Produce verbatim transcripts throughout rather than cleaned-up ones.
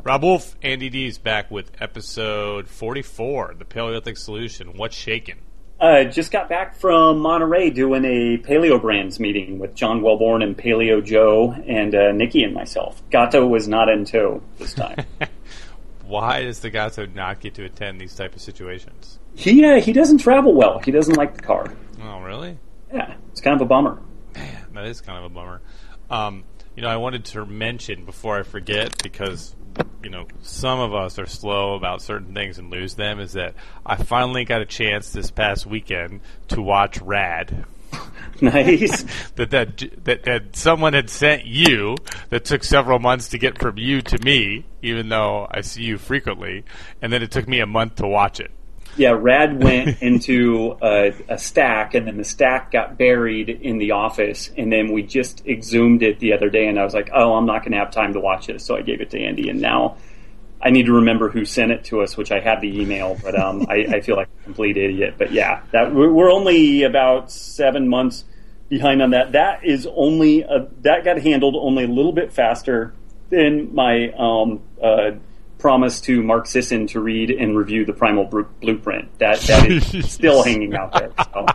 Rob Wolf, Andy D's back with episode forty-four, The Paleolithic Solution. What's shaking? Uh, just got back from Monterey doing a Paleo Brands meeting with John Wellborn and Paleo Joe and uh, Nikki and myself. Gato was not in tow this time. Why does the Gato not get to attend these type of situations? He uh, he doesn't travel well. He doesn't like the car. Oh, really? Yeah, it's kind of a bummer. Man, that is kind of a bummer. Um, you know, I wanted to mention before I forget, because you know, some of us are slow about certain things and lose them, is that I finally got a chance this past weekend to watch Rad. Nice. that, that that that someone had sent you, that took several months to get from you to me, even though I see you frequently, and then it took me a month to watch it. Yeah, Rad went into a, a stack, and then the stack got buried in the office, and then we just exhumed it the other day, and I was like, oh, I'm not going to have time to watch it, so I gave it to Andy, and now I need to remember who sent it to us, which I have the email, but um, I, I feel like a complete idiot. But yeah, that we're only about seven months behind on that. That is only a, that got handled only a little bit faster than my um, uh, promise to Mark Sisson to read and review the Primal Blueprint. That that is still hanging out there. So.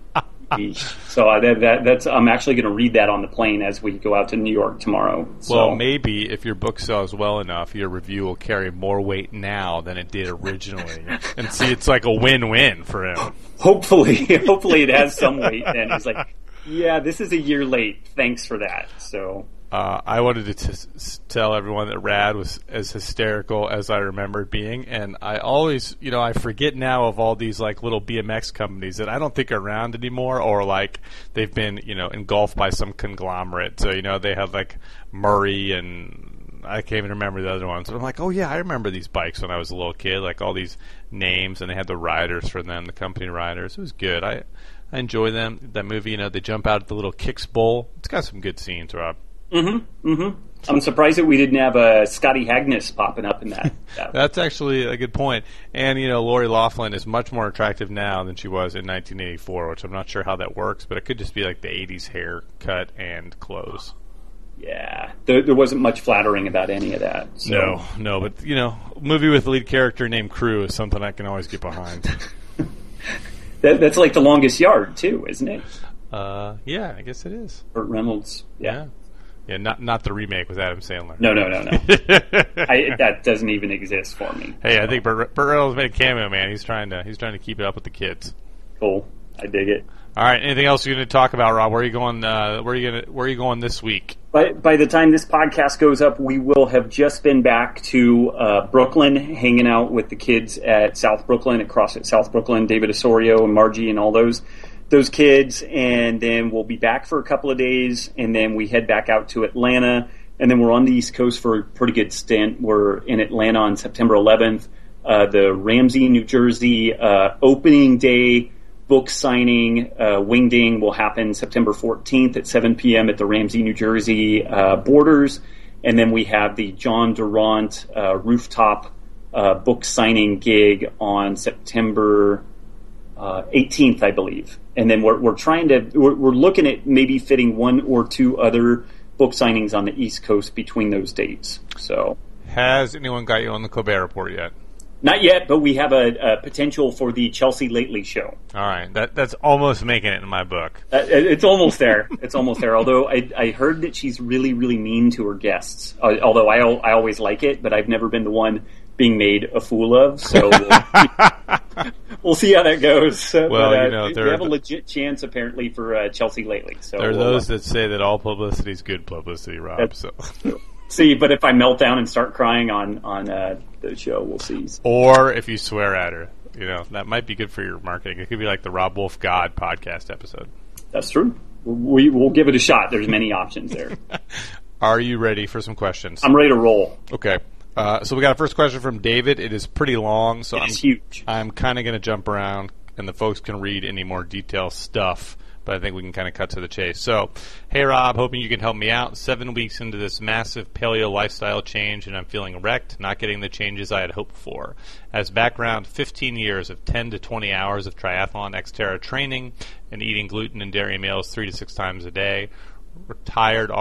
So uh, that, that, that's I'm actually going to read that on the plane as we go out to New York tomorrow. So. Well, maybe if your book sells well enough, your review will carry more weight now than it did originally. And see, it's like a win-win for him. Hopefully, hopefully it has some weight. Then he's like, "Yeah, this is a year late. Thanks for that." So. Uh, I wanted to t- s- tell everyone that Rad was as hysterical as I remembered being, and I always, you know, I forget now of all these like little B M X companies that I don't think are around anymore, or like they've been, you know, engulfed by some conglomerate. So, you know, they have like Murray and I can't even remember the other ones. But I'm like, oh yeah, I remember these bikes when I was a little kid, like all these names, and they had the riders for them, the company riders. It was good. I I enjoy them. That movie, you know, they jump out at the little kicks bowl. It's got some good scenes, Rob. Mm-hmm. Mm-hmm. I'm surprised that we didn't have a uh, Scotty Hagness popping up in that. that. That's actually a good point. And, you know, Lori Loughlin is much more attractive now than she was in nineteen eighty-four, which I'm not sure how that works, but it could just be like the eighties haircut and clothes. Yeah. There, there wasn't much flattering about any of that. So. No, no, but, you know, a movie with a lead character named Crew is something I can always get behind. that, that's like The Longest Yard, too, isn't it? Uh, yeah, I guess it is. Burt Reynolds. Yeah. Yeah. Yeah, not not the remake with Adam Sandler. No, no, no, no. I, that doesn't even exist for me. Hey, I think Burt, Burt Reynolds made a cameo, man. He's trying to he's trying to keep it up with the kids. Cool, I dig it. All right, anything else you're going to talk about, Rob? Where are you going? Uh, where are you going? Where are you going this week? By by the time this podcast goes up, we will have just been back to uh, Brooklyn, hanging out with the kids at South Brooklyn, at CrossFit South Brooklyn, David Osorio and Margie and all those. those kids, and then we'll be back for a couple of days, and then we head back out to Atlanta, and then we're on the East Coast for a pretty good stint. We're in Atlanta on September eleventh. Uh, the Ramsey, New Jersey uh, opening day book signing, uh, Wingding, will happen September fourteenth at seven p.m. at the Ramsey, New Jersey uh, borders, and then we have the John Durant uh, rooftop uh, book signing gig on September Uh, eighteenth, I believe, and then we're we're trying to we're, we're looking at maybe fitting one or two other book signings on the East Coast between those dates. So, has anyone got you on the Colbert Report yet? Not yet, but we have a, a potential for the Chelsea Lately show. All right, that that's almost making it in my book. Uh, it's almost there. It's almost there. Although I I heard that she's really really mean to her guests. Uh, although I I always like it, but I've never been the one being made a fool of. So. We'll, We'll see how that goes. Uh, well, but, uh, you know, we have a legit chance apparently for uh, Chelsea Lately. So there are we'll, those that say that all publicity is good publicity, Rob. So see, but if I melt down and start crying on on uh, the show, we'll see. Or if you swear at her, you know, that might be good for your marketing. It could be like the Rob Wolf God podcast episode. That's true. We we'll give it a shot. There's many options there. Are you ready for some questions? I'm ready to roll. Okay. Uh, so we got a first question from David. It is pretty long, so it's I'm huge. I'm kind of going to jump around, and the folks can read any more detailed stuff. But I think we can kind of cut to the chase. So, hey Rob, hoping you can help me out. Seven weeks into this massive paleo lifestyle change, and I'm feeling wrecked, not getting the changes I had hoped for. As background, fifteen years of ten to twenty hours of triathlon Xterra training and eating gluten and dairy meals three to six times a day. Retired August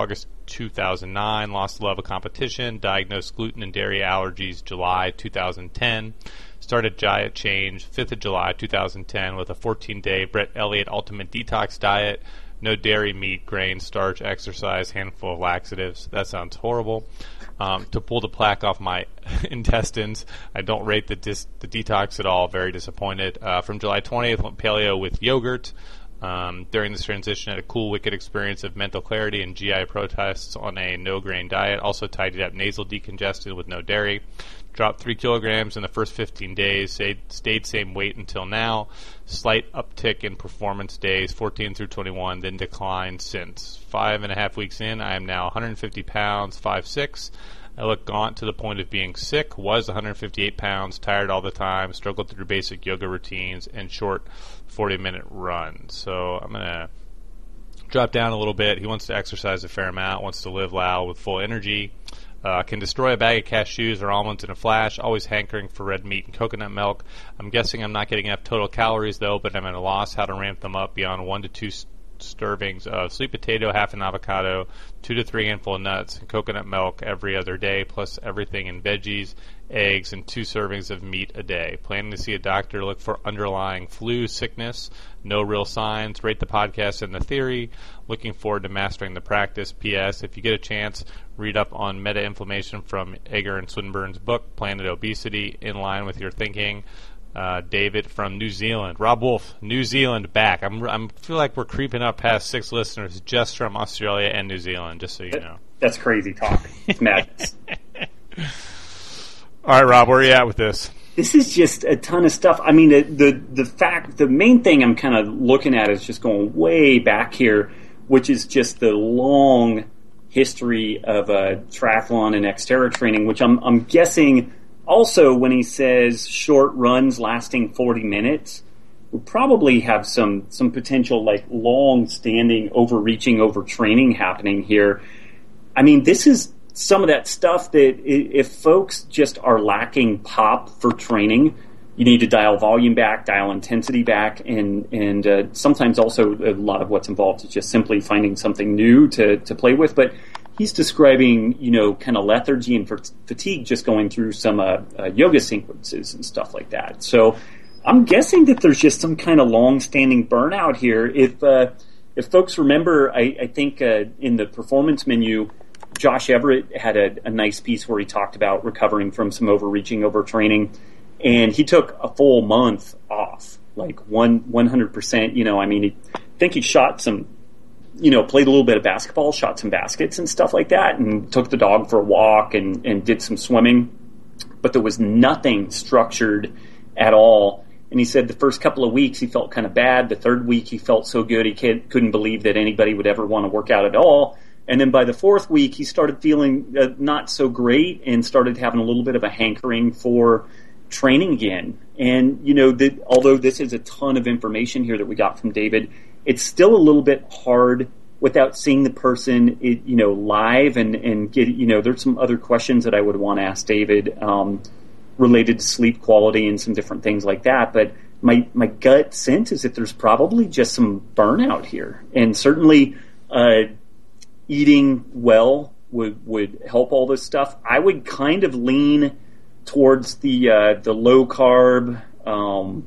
two thousand nine. Lost the love of competition. Diagnosed gluten and dairy allergies July two thousand ten. Started diet change fifth of July two thousand ten with a fourteen-day Brett Elliott Ultimate Detox diet. No dairy, meat, grain, starch, exercise, handful of laxatives. That sounds horrible. Um, to pull the plaque off my intestines. I don't rate the dis- the detox at all. Very disappointed. Uh, from July twentieth, went paleo with yogurt. Um, during this transition, had a cool, wicked experience of mental clarity and G I protests on a no-grain diet. Also tidied up nasal decongestant with no dairy. Dropped three kilograms in the first fifteen days. Stayed, stayed same weight until now. Slight uptick in performance days, fourteen through twenty-one, then declined since. Five and a half weeks in, I am now one hundred fifty pounds, five foot six. I look gaunt to the point of being sick. Was one hundred fifty-eight pounds, tired all the time, struggled through basic yoga routines and short forty-minute runs. So I'm going to drop down a little bit. He wants to exercise a fair amount, wants to live loud with full energy. Uh, can destroy a bag of cashews or almonds in a flash. Always hankering for red meat and coconut milk. I'm guessing I'm not getting enough total calories, though, but I'm at a loss how to ramp them up beyond one to two st- servings of sweet potato, half an avocado, two to three handful of nuts, and coconut milk every other day, plus everything in veggies, eggs, and two servings of meat a day. Planning to see a doctor, look for underlying flu, sickness, no real signs. Rate the podcast and the theory. Looking forward to mastering the practice. P S. If you get a chance, read up on meta-inflammation from Egger and Swinburne's book, Planet Obesity, in line with your thinking. Uh, David from New Zealand. Rob Wolf, New Zealand back. I'm I'm feel like we're creeping up past six listeners just from Australia and New Zealand, just so you know. That's crazy talk. It's madness. All right, Rob, where are you at with this? This is just a ton of stuff. I mean, the the, the fact, the main thing I'm kind of looking at is just going way back here, which is just the long history of uh, triathlon and Xterra training, which I'm I'm guessing also when he says short runs lasting forty minutes, we probably have some some potential like long-standing overreaching, overtraining happening here. I mean, this is some of that stuff that if folks just are lacking pop for training, you need to dial volume back, dial intensity back, and and uh, sometimes also a lot of what's involved is just simply finding something new to, to play with. But he's describing, you know, kind of lethargy and fatigue just going through some uh, uh, yoga sequences and stuff like that. So I'm guessing that there's just some kind of long-standing burnout here. If uh, if folks remember, I, I think uh, in the performance menu, Josh Everett had a, a nice piece where he talked about recovering from some overreaching, overtraining, and he took a full month off, like one one hundred percent. You know, I mean, he, I think he shot some, you know, played a little bit of basketball, shot some baskets and stuff like that, and took the dog for a walk and, and did some swimming, but there was nothing structured at all. And he said the first couple of weeks he felt kind of bad. The third week he felt so good he couldn't believe that anybody would ever want to work out at all. And then by the fourth week, he started feeling uh, not so great and started having a little bit of a hankering for training again. And, you know, that although this is a ton of information here that we got from David, it's still a little bit hard without seeing the person, it, you know, live and, and get, you know, there's some other questions that I would want to ask David um, related to sleep quality and some different things like that. But my, my gut sense is that there's probably just some burnout here. And certainly, uh, eating well would would help all this stuff. I would kind of lean towards the uh, the low carb um,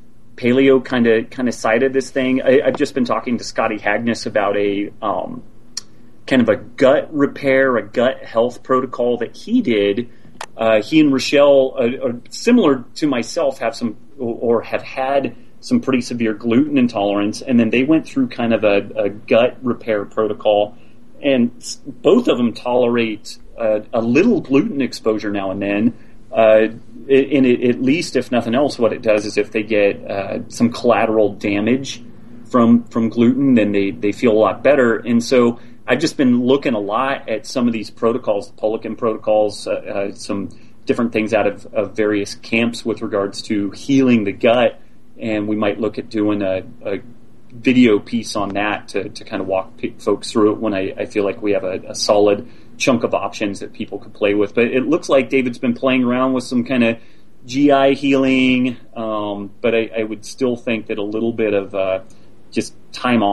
paleo kind of kind of side of this thing. I, I've just been talking to Scotty Hagnes about a um, kind of a gut repair, a gut health protocol that he did. Uh, he and Rochelle, uh, are similar to myself, have some or have had some pretty severe gluten intolerance, and then they went through kind of a, a gut repair protocol. And both of them tolerate uh, a little gluten exposure now and then. Uh, and it, at least, if nothing else, what it does is if they get uh, some collateral damage from from gluten, then they, they feel a lot better. And so I've just been looking a lot at some of these protocols, the Poliquin protocols, uh, uh, some different things out of, of various camps with regards to healing the gut. And we might look at doing a, a video piece on that to, to kind of walk p- folks through it when I, I feel like we have a, a solid chunk of options that people could play with. But it looks like David's been playing around with some kind of G I healing, um, but I, I would still think that a little bit of uh, just time off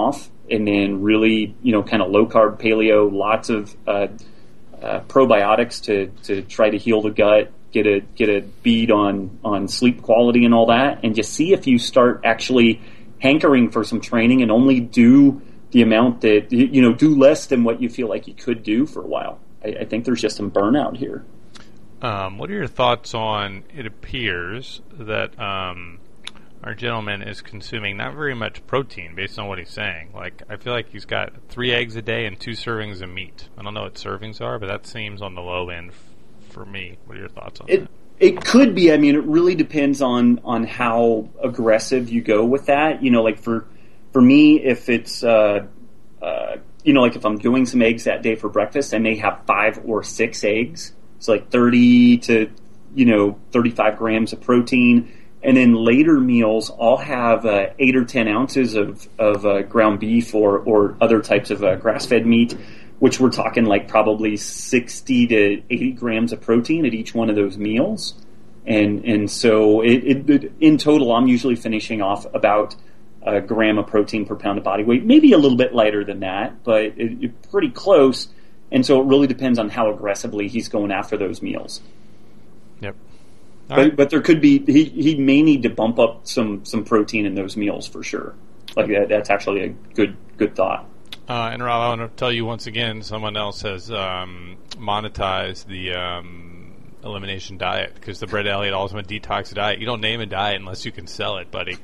and then really, you know, kind of low carb paleo, lots of uh, uh, probiotics to, to try to heal the gut, get a get a bead on on sleep quality and all that, and just see if you start actually hankering for some training and only do the amount that, you know, do less than what you feel like you could do for a while. I, I think there's just some burnout here. Um, what are your thoughts on, it appears that um, our gentleman is consuming not very much protein based on what he's saying. Like, I feel like he's got three eggs a day and two servings of meat. I don't know what servings are, but that seems on the low end f- for me. What are your thoughts on it, that? It could be. I mean, it really depends on, on how aggressive you go with that. You know, like for for me, if it's, uh, uh, you know, like if I'm doing some eggs that day for breakfast, I may have five or six eggs. It's like thirty to, you know, thirty-five grams of protein. And then later meals, I'll have uh, eight or ten ounces of, of uh, ground beef or, or other types of uh, grass-fed meat, which we're talking like probably sixty to eighty grams of protein at each one of those meals. And and so it, it, it, in total, I'm usually finishing off about a gram of protein per pound of body weight, maybe a little bit lighter than that, but it, it, pretty close. And so it really depends on how aggressively he's going after those meals. Yep. But, right. but there could be, he, he may need to bump up some, some protein in those meals for sure. Like that, that's actually a good good thought. Uh, and Rob, I want to tell you once again, someone else has um, monetized the um, elimination diet, because the Brett Elliott Ultimate Detox Diet. You don't name a diet unless you can sell it, buddy.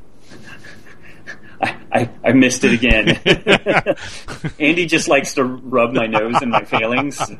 I, I, I missed it again. Andy just likes to rub my nose and my failings. So.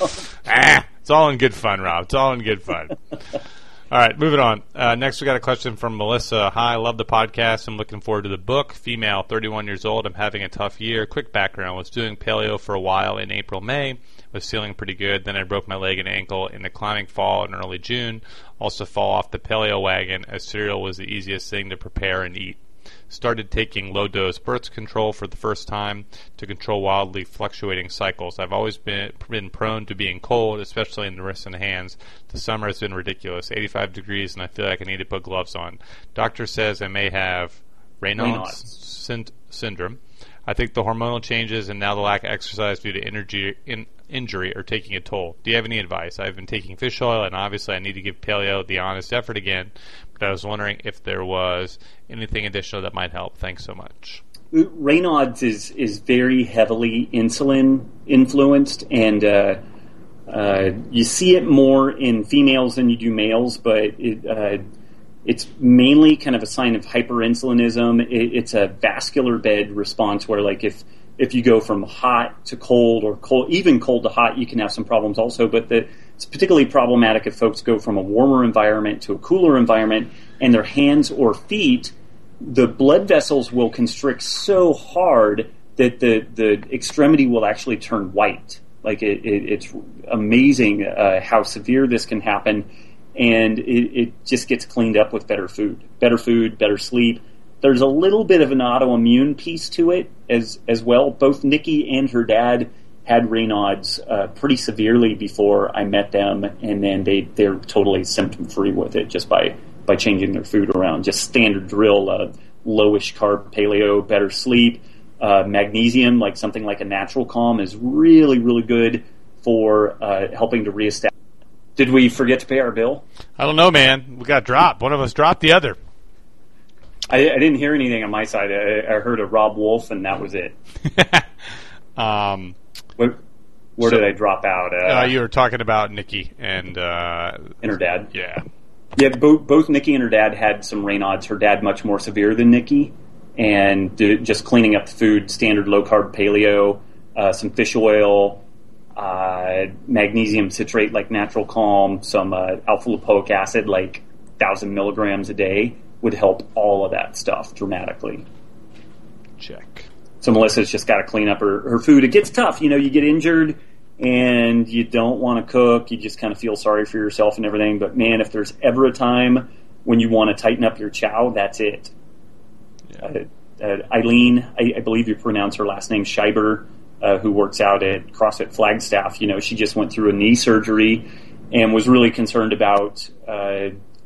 ah, it's all in good fun, Rob. It's all in good fun. All right, moving on. Uh, next, we got a question from Melissa. Hi, I love the podcast. I'm looking forward to the book. Female, thirty-one years old. I'm having a tough year. Quick background. Was doing paleo for a while in April, May. Was feeling pretty good. Then I broke my leg and ankle in the climbing fall in early June. Also fall off the paleo wagon, as cereal was the easiest thing to prepare and eat. Started taking low-dose birth control for the first time to control wildly fluctuating cycles. I've always been been prone to being cold, especially in the wrists and hands. The summer has been ridiculous, eighty-five degrees, and I feel like I need to put gloves on. Doctor says I may have Raynaud's syn- syndrome. I think the hormonal changes and now the lack of exercise due to energy, in, injury are taking a toll. Do you have any advice? I've been taking fish oil, and obviously I need to give paleo the honest effort again, but I was wondering if there was anything additional that might help. Thanks so much. Raynaud's is, is very heavily insulin influenced, and uh, uh, you see it more in females than you do males, but it, uh, it's mainly kind of a sign of hyperinsulinism. It, it's a vascular bed response where, like, if if you go from hot to cold or cold, even cold to hot, you can have some problems also. But the, it's particularly problematic if folks go from a warmer environment to a cooler environment, and their hands or feet, the blood vessels will constrict so hard that the, the extremity will actually turn white. Like it, it, it's amazing uh, how severe this can happen, and it, it just gets cleaned up with better food. Better food, better sleep. There's a little bit of an autoimmune piece to it as as well. Both Nikki and her dad had Raynaud's uh, pretty severely before I met them, and then they, they're totally symptom-free with it just by, by changing their food around. Just standard drill, uh, lowish carb paleo, better sleep. Uh, magnesium, like something like a Natural Calm, is really, really good for uh, helping to reestablish. Did we forget to pay our bill? I don't know, man. We got dropped. One of us dropped the other. I, I didn't hear anything on my side. I, I heard a Rob Wolf, and that was it. um, where where so, did I drop out? Uh, uh, you were talking about Nikki and uh, and her dad. Yeah, yeah. Both both Nikki and her dad had some Raynaud's. Her dad much more severe than Nikki, and just cleaning up the food, standard low carb paleo, uh, some fish oil, uh, magnesium citrate like Natural Calm, some uh, alpha lipoic acid like thousand milligrams a day would help all of that stuff dramatically. Check. So Melissa's just got to clean up her, her food. It gets tough. You know, you get injured and you don't want to cook. You just kind of feel sorry for yourself and everything. But, man, if there's ever a time when you want to tighten up your chow, that's it. Yeah. Uh, uh, Eileen, I, I believe you pronounce her last name, Scheiber, uh, who works out at CrossFit Flagstaff. You know, she just went through a knee surgery and was really concerned about uh,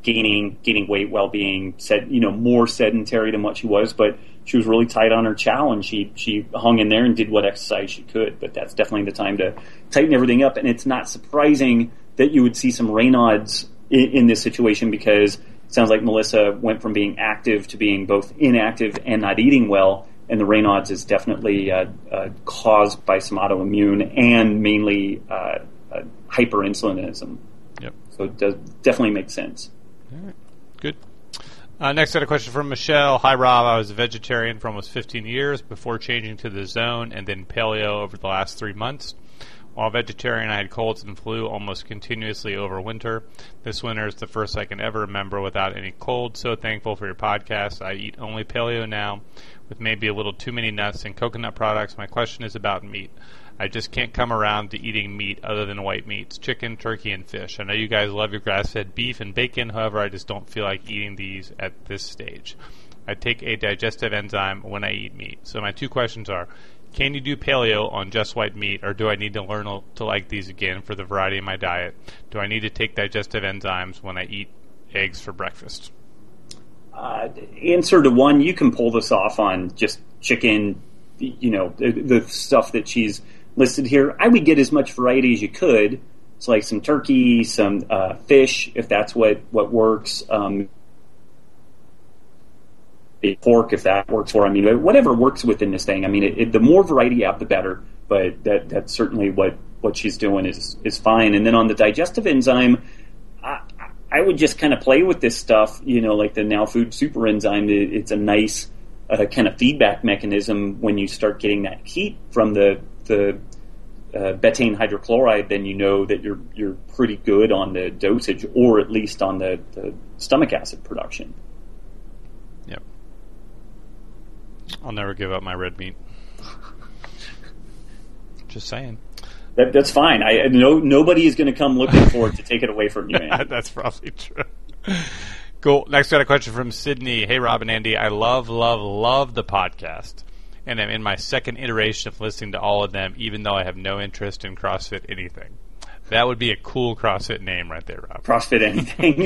gaining gaining weight while being said you know more sedentary than what she was, but she was really tight on her chow, and she she hung in there and did what exercise she could. But that's definitely the time to tighten everything up, and it's not surprising that you would see some Raynaud's in, in this situation, because it sounds like Melissa went from being active to being both inactive and not eating well, and the Raynaud's is definitely uh, uh, caused by some autoimmune and mainly uh, uh, hyperinsulinism. Yep. So it does definitely make sense. All right. Good. Uh, next, I had a question from Michelle. Hi, Rob. I was a vegetarian for almost fifteen years before changing to the zone and then paleo over the last three months. While vegetarian, I had colds and flu almost continuously over winter. This winter is the first I can ever remember without any cold. So thankful for your podcast. I eat only paleo now with maybe a little too many nuts and coconut products. My question is about meat. I just can't come around to eating meat other than white meats, chicken, turkey, and fish. I know you guys love your grass-fed beef and bacon. However, I just don't feel like eating these at this stage. I take a digestive enzyme when I eat meat. So my two questions are, can you do paleo on just white meat, or do I need to learn to like these again for the variety of my diet? Do I need to take digestive enzymes when I eat eggs for breakfast? Uh, answer to one, you can pull this off on just chicken, you know, the, the stuff that she's listed here. I would get as much variety as you could. It's like some turkey, some uh, fish, if that's what, what works. Um, pork, if that works for. I mean, whatever works within this thing. I mean, it, it, the more variety you have, the better. But that that's certainly what, what she's doing is is fine. And then on the digestive enzyme, I, I would just kind of play with this stuff. You know, like the Now Food Super Enzyme. It, it's a nice uh, kind of feedback mechanism when you start getting that heat from the the uh, betaine hydrochloride. Then you know that you're you're pretty good on the dosage, or at least on the, the stomach acid production. Yep. I'll never give up my red meat. Just saying. That, that's fine. I no nobody is going to come looking for it to take it away from you, Andy. That's probably true. Cool. Next, got a question from Sydney. Hey, Rob and Andy. I love, love, love the podcast, and I'm in my second iteration of listening to all of them, even though I have no interest in CrossFit anything. That would be a cool CrossFit name right there, Rob. CrossFit anything.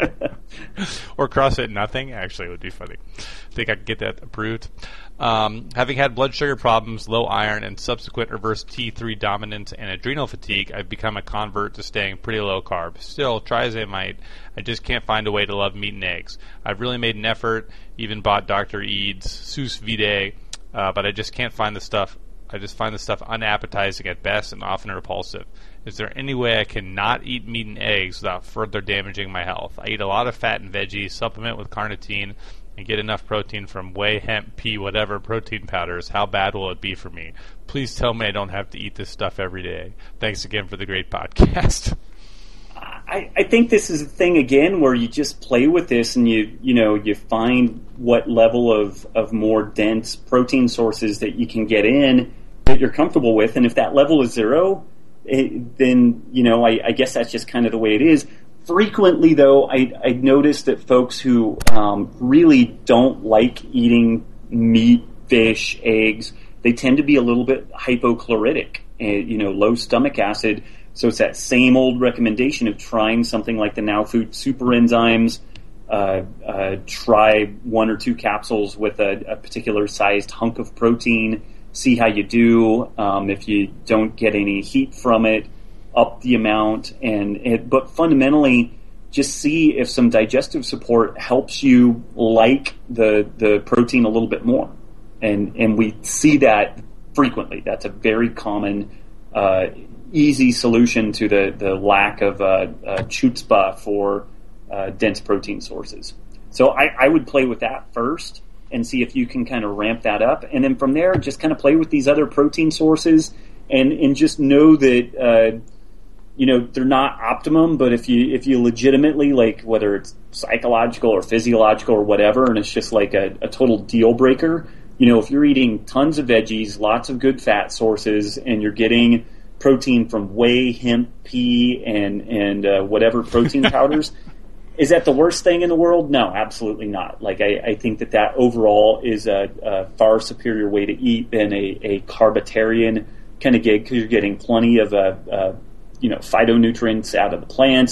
Or CrossFit nothing, actually, would be funny. I think I could get that approved. Um, having had blood sugar problems, low iron, and subsequent reverse T three dominance and adrenal fatigue, I've become a convert to staying pretty low carb. Still, try as I might, I just can't find a way to love meat and eggs. I've really made an effort, even bought Doctor Eads, Sous Vide, uh, but I just can't find the stuff. I just find the stuff unappetizing at best and often repulsive. Is there any way I can not eat meat and eggs without further damaging my health? I eat a lot of fat and veggies, supplement with carnitine, and get enough protein from whey, hemp, pea, whatever protein powders. How bad will it be for me? Please tell me I don't have to eat this stuff every day. Thanks again for the great podcast. I, I think this is a thing, again, where you just play with this and you you know you find what level of, of more dense protein sources that you can get in that you're comfortable with. And if that level is zero, it, then, you know, I, I guess that's just kind of the way it is. Frequently, though, I, I notice that folks who um, really don't like eating meat, fish, eggs, they tend to be a little bit hypochloritic, and, you know, low stomach acid. So it's that same old recommendation of trying something like the Now Food Super Enzymes. Uh, uh, try one or two capsules with a, a particular sized hunk of protein. See how you do. Um, if you don't get any heat from it, up the amount. And it, but fundamentally, just see if some digestive support helps you like the the protein a little bit more. And and we see that frequently. That's a very common, uh, easy solution to the, the lack of uh, uh, chutzpah for uh, dense protein sources. So I, I would play with that first and see if you can kind of ramp that up. And then from there, just kind of play with these other protein sources and, and just know that, uh, you know, they're not optimum, but if you if you legitimately, like, whether it's psychological or physiological or whatever, and it's just like a, a total deal breaker, you know, if you're eating tons of veggies, lots of good fat sources, and you're getting protein from whey, hemp, pea, and, and uh, whatever protein powders, is that the worst thing in the world? No, absolutely not. Like, I, I think that that overall is a, a far superior way to eat than a, a carbitarian kind of gig, because you're getting plenty of, uh, uh, you know, phytonutrients out of the plants,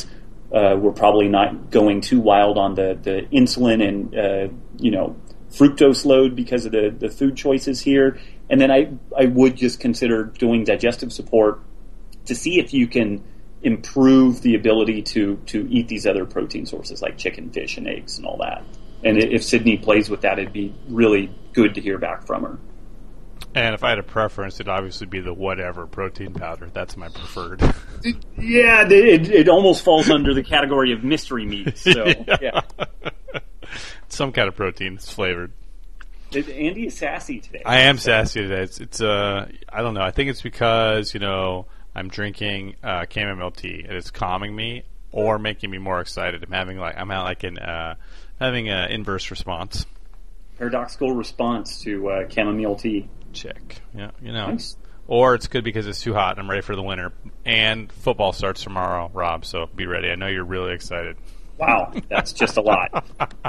Uh, we're probably not going too wild on the, the insulin and, uh, you know, fructose load because of the, the food choices here. And then I, I would just consider doing digestive support to see if you can improve the ability to, to eat these other protein sources like chicken, fish, and eggs and all that. And if Sydney plays with that, it'd be really good to hear back from her. And if I had a preference, it'd obviously be the whatever protein powder. That's my preferred. Yeah, it, it almost falls under the category of mystery meat. So, yeah. yeah. Some kind of protein. It's flavored. Andy is sassy today. I am sassy today. It's, it's uh, I don't know. I think it's because, you know, I'm drinking uh, chamomile tea and it's calming me or making me more excited. I'm having like I'm like an uh, having an inverse response. Paradoxical response to uh, chamomile tea. Check. Yeah, you know. Nice. Or it's good because it's too hot and I'm ready for the winter. And football starts tomorrow, Rob, so be ready. I know you're really excited. Wow, that's just a lot.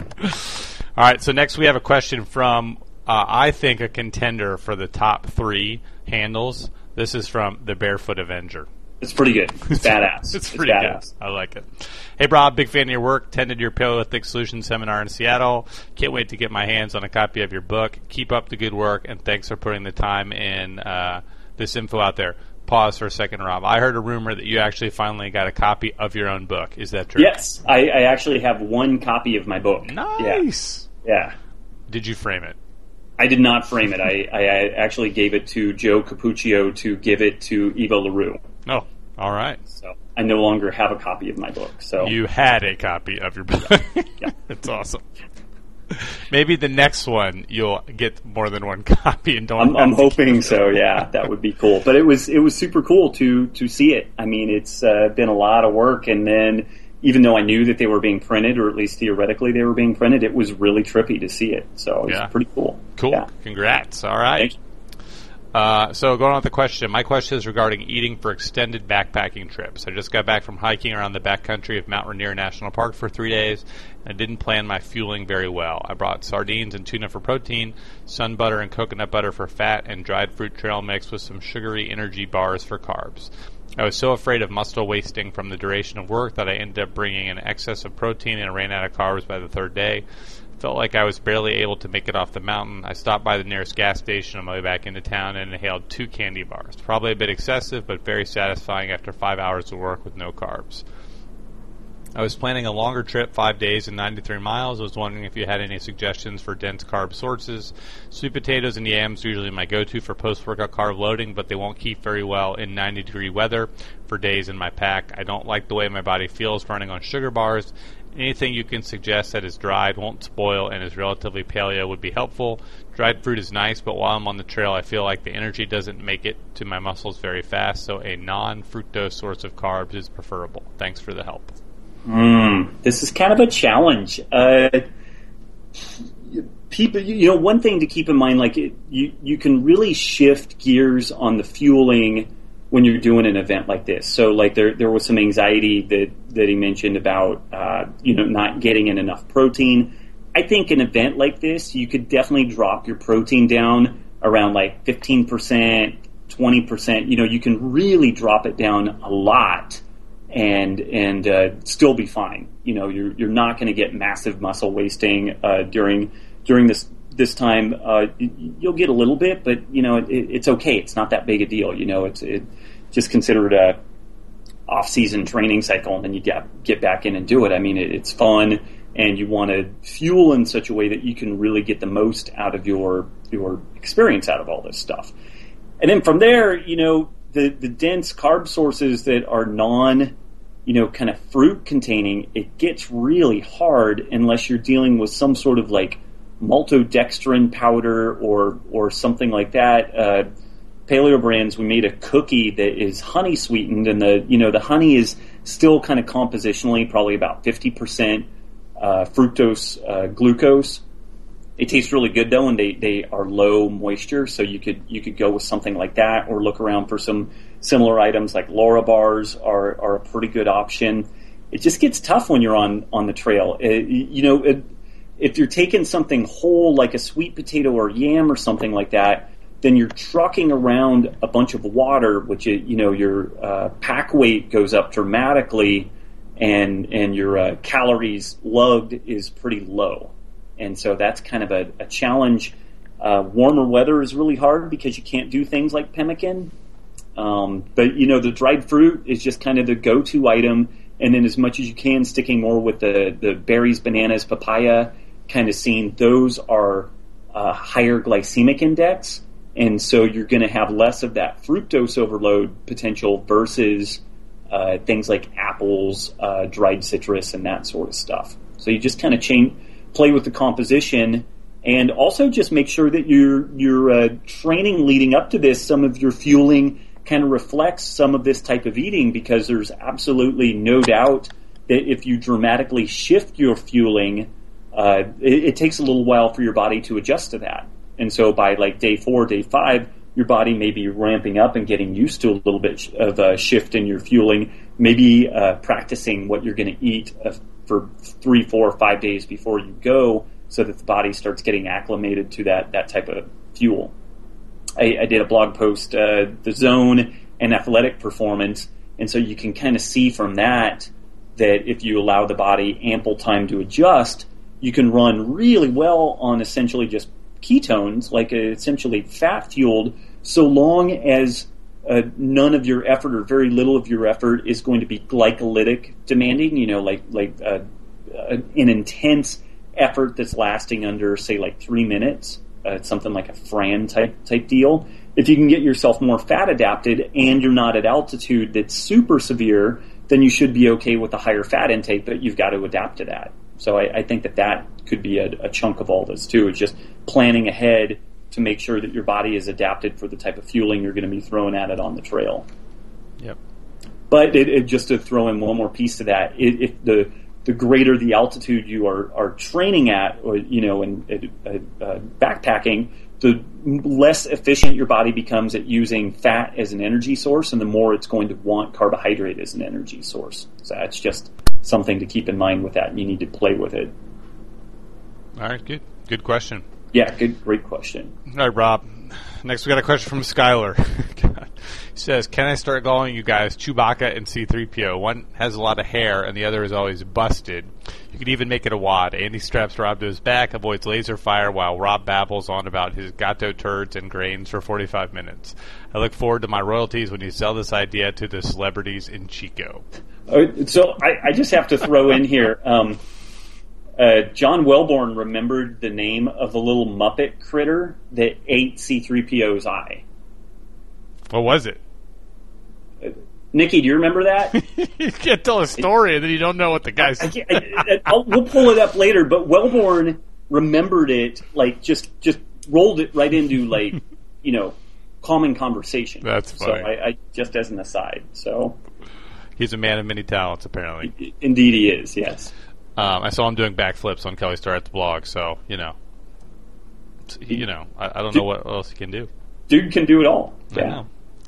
All right, so next we have a question from, uh, I think, a contender for the top three handles. This is from the Barefoot Avenger. It's pretty good. It's badass. it's, it's pretty badass. good. I like it. Hey, Rob, big fan of your work. Attended your Paleolithic Solutions seminar in Seattle. Can't wait to get my hands on a copy of your book. Keep up the good work, and thanks for putting the time in uh, this info out there. Pause for a second, Rob. I heard a rumor that you actually finally got a copy of your own book. Is that true? Yes. I, I actually have one copy of my book. Nice. Yeah. yeah. Did you frame it? I did not frame it. I, I actually gave it to Joe Capuccio to give it to Eva LaRue. Oh, all right. So I no longer have a copy of my book. So you had a copy of your book. Yeah. That's awesome. Maybe the next one you'll get more than one copy and don't. I'm, I'm hoping so. Yeah, that would be cool. But it was it was super cool to to see it. I mean, it's uh, been a lot of work, and then even though I knew that they were being printed, or at least theoretically they were being printed, it was really trippy to see it. So it's yeah. pretty cool. Cool. Yeah. Congrats. All right. Thank you. Uh, so going on with the question, my question is regarding eating for extended backpacking trips. I just got back from hiking around the backcountry of Mount Rainier National Park for three days and didn't plan my fueling very well. I brought sardines and tuna for protein, sun butter and coconut butter for fat, and dried fruit trail mix with some sugary energy bars for carbs. I was so afraid of muscle wasting from the duration of work that I ended up bringing an excess of protein and ran out of carbs by the third day. Felt like I was barely able to make it off the mountain. I stopped by the nearest gas station on my way back into town and inhaled two candy bars. Probably a bit excessive, but very satisfying after five hours of work with no carbs. I was planning a longer trip, five days and ninety-three miles. I was wondering if you had any suggestions for dense carb sources. Sweet potatoes and yams are usually my go-to for post-workout carb loading, but they won't keep very well in ninety degree weather for days in my pack. I don't like the way my body feels running on sugar bars. Anything you can suggest that is dried, won't spoil, and is relatively paleo would be helpful. Dried fruit is nice, but while I'm on the trail, I feel like the energy doesn't make it to my muscles very fast, so a non-fructose source of carbs is preferable. Thanks for the help. Mm, this is kind of a challenge. Uh, people, you know, one thing to keep in mind, like it, you, you can really shift gears on the fueling when you're doing an event like this. So, like there, there was some anxiety that, that he mentioned about, uh, you know, not getting in enough protein. I think an event like this, you could definitely drop your protein down around like fifteen percent, twenty percent. You know, you can really drop it down a lot and and uh, still be fine. You know, you're you're not going to get massive muscle wasting uh, during during this this time. Uh, you'll get a little bit, but you know, it, it's okay. It's not that big a deal. You know, it's it, just consider it a off-season training cycle, and then you get get back in and do it. I mean, it, it's fun, and you want to fuel in such a way that you can really get the most out of your your experience out of all this stuff. And then from there, you know, the the dense carb sources that are non, you know, kind of fruit containing, it gets really hard unless you're dealing with some sort of like maltodextrin powder or or something like that. Uh, Paleo Brands, we made a cookie that is honey sweetened, and the you know the honey is still kind of compositionally probably about fifty percent uh, fructose uh, glucose. It tastes really good though, and they, they are low moisture, so you could you could go with something like that, or look around for some similar items like Laura bars are are a pretty good option. It just gets tough when you're on on the trail. It, you know, it, if you're taking something whole like a sweet potato or yam or something like that, then you're trucking around a bunch of water, which, you know, your uh, pack weight goes up dramatically, and and your uh, calories lugged is pretty low. And so that's kind of a, a challenge. Uh, warmer weather is really hard because you can't do things like pemmican. Um, but, you know, the dried fruit is just kind of the go-to item. And then as much as you can, sticking more with the, the berries, bananas, papaya kind of scene, those are uh, higher glycemic index. And so you're going to have less of that fructose overload potential versus uh, things like apples, uh, dried citrus, and that sort of stuff. So you just kind of change, play with the composition, and also just make sure that your your uh, training leading up to this, some of your fueling kind of reflects some of this type of eating, because there's absolutely no doubt that if you dramatically shift your fueling, uh, it, it takes a little while for your body to adjust to that. And so by like day four, day five, your body may be ramping up and getting used to a little bit of a shift in your fueling, maybe uh, practicing what you're going to eat uh, for three, four, five days before you go, so that the body starts getting acclimated to that, that type of fuel. I, I did a blog post, uh, the zone and athletic performance, and so you can kind of see from that that if you allow the body ample time to adjust, you can run really well on essentially just ketones, like essentially fat-fueled, so long as uh, none of your effort or very little of your effort is going to be glycolytic demanding, you know, like, like uh, uh, an intense effort that's lasting under, say, like three minutes. Uh, it's something like a Fran type type deal. If you can get yourself more fat adapted and you're not at altitude that's super severe, then you should be okay with a higher fat intake, but you've got to adapt to that. So I, I think that that could be a, a chunk of all this too. It's just planning ahead to make sure that your body is adapted for the type of fueling you're going to be throwing at it on the trail. Yep. But it, it, just to throw in one more piece to that, it, if the the greater the altitude you are, are training at, or you know, in uh, uh, backpacking, the less efficient your body becomes at using fat as an energy source, and the more it's going to want carbohydrate as an energy source. So that's just something to keep in mind with that, and you need to play with it. All right, good. Good question. Yeah, good, great question. All right, Rob. Next, we got a question from Skylar. He says, can I start calling you guys Chewbacca and C three P O? One has a lot of hair, and the other is always busted. You could even make it a wad. Andy straps Rob to his back, avoids laser fire, while Rob babbles on about his gato turds and grains for forty-five minutes. I look forward to my royalties when you sell this idea to the celebrities in Chico. Uh, so I, I just have to throw in here, um, uh, John Wellborn remembered the name of the little Muppet critter that ate C three P O's eye. What was it? Uh, Nikki, do you remember that? You can't tell a story and then you don't know what the guy said. I, I, I, we'll pull it up later, but Wellborn remembered it, like, just just rolled it right into, like, you know, common conversation. That's funny. So I, I just as an aside, so... He's a man of many talents, apparently. Indeed he is, yes. Um, I saw him doing backflips on Kelly Star at the blog, so, you know. He, you know, I, I don't know what else he can do. Dude can do it all. Yeah. I know.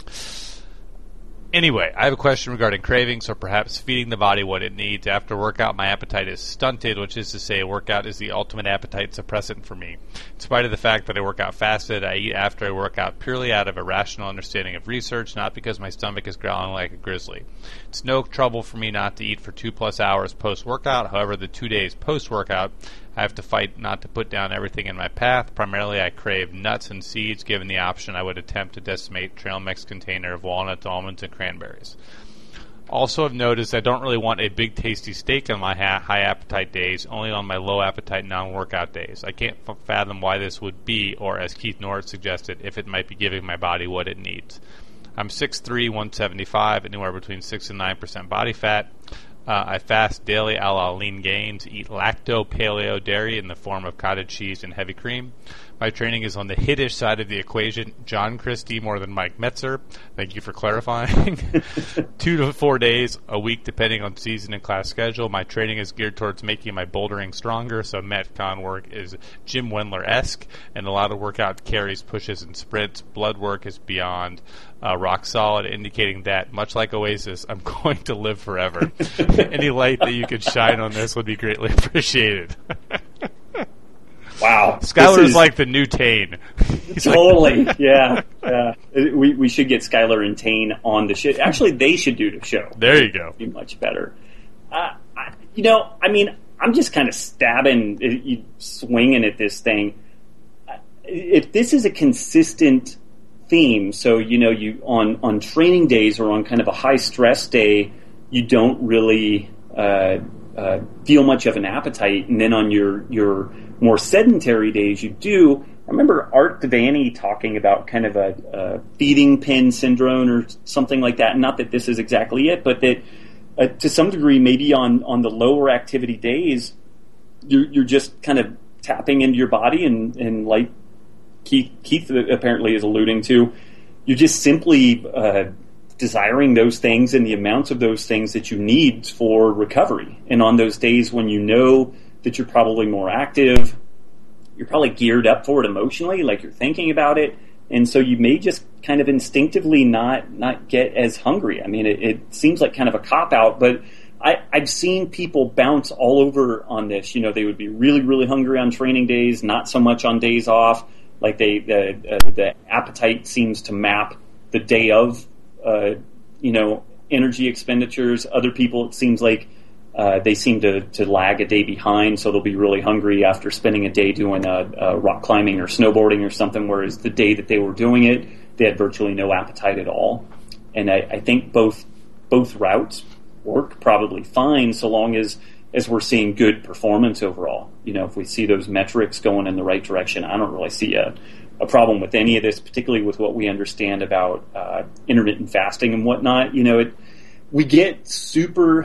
Anyway, I have a question regarding cravings, or perhaps feeding the body what it needs. After workout, my appetite is stunted, which is to say a workout is the ultimate appetite suppressant for me. In spite of the fact that I work out fasted, I eat after I work out purely out of a rational understanding of research, not because my stomach is growling like a grizzly. It's no trouble for me not to eat for two plus hours post-workout. However, the two days post-workout, I have to fight not to put down everything in my path. Primarily, I crave nuts and seeds. Given the option, I would attempt to decimate trail mix container of walnuts, almonds, and cranberries. Also, I've noticed I don't really want a big tasty steak on my ha- high appetite days, only on my low appetite non-workout days. I can't f- fathom why this would be, or as Keith Norris suggested, if it might be giving my body what it needs. I'm six three, one seventy-five, anywhere between six and nine percent body fat. Uh, I fast daily a la Lean Gains, eat lacto-paleo dairy in the form of cottage cheese and heavy cream. My training is on the hit-ish side of the equation. John Christie more than Mike Metzer. Thank you for clarifying. Two to four days a week, depending on season and class schedule. My training is geared towards making my bouldering stronger, so Metcon work is Jim Wendler-esque, and a lot of workout carries, pushes, and sprints. Blood work is beyond uh, rock solid, indicating that, much like Oasis, I'm going to live forever. Any light that you could shine on this would be greatly appreciated. Wow. Skylar is, is like the new Tane. Totally, like yeah. Uh, we we should get Skylar and Tane on the show. Actually, they should do the show. There you go. Be much better. Uh, I, you know, I mean, I'm just kind of stabbing, swinging at this thing. If this is a consistent theme, so, you know, you on, on training days or on kind of a high stress day, you don't really uh, uh, feel much of an appetite, and then on your your more sedentary days, you do. I remember Art Devaney talking about kind of a, a feeding pin syndrome or something like that. Not that this is exactly it, but that uh, to some degree, maybe on, on the lower activity days, you're, you're just kind of tapping into your body, and, and like Keith, Keith apparently is alluding to, you're just simply uh, desiring those things and the amounts of those things that you need for recovery. And on those days when you know that you're probably more active, you're probably geared up for it emotionally, like you're thinking about it, and so you may just kind of instinctively not not get as hungry. I mean, it, it seems like kind of a cop-out, but I, I've seen people bounce all over on this. You know, they would be really, really hungry on training days, not so much on days off. Like they, the, uh, the appetite seems to map the day of, uh, you know, energy expenditures. Other people, it seems like, Uh, they seem to, to lag a day behind, so they'll be really hungry after spending a day doing a, a rock climbing or snowboarding or something, whereas the day that they were doing it, they had virtually no appetite at all. And I, I think both both routes work probably fine so long as, as we're seeing good performance overall. You know, if we see those metrics going in the right direction, I don't really see a, a problem with any of this, particularly with what we understand about uh, intermittent fasting and whatnot. You know, it we get super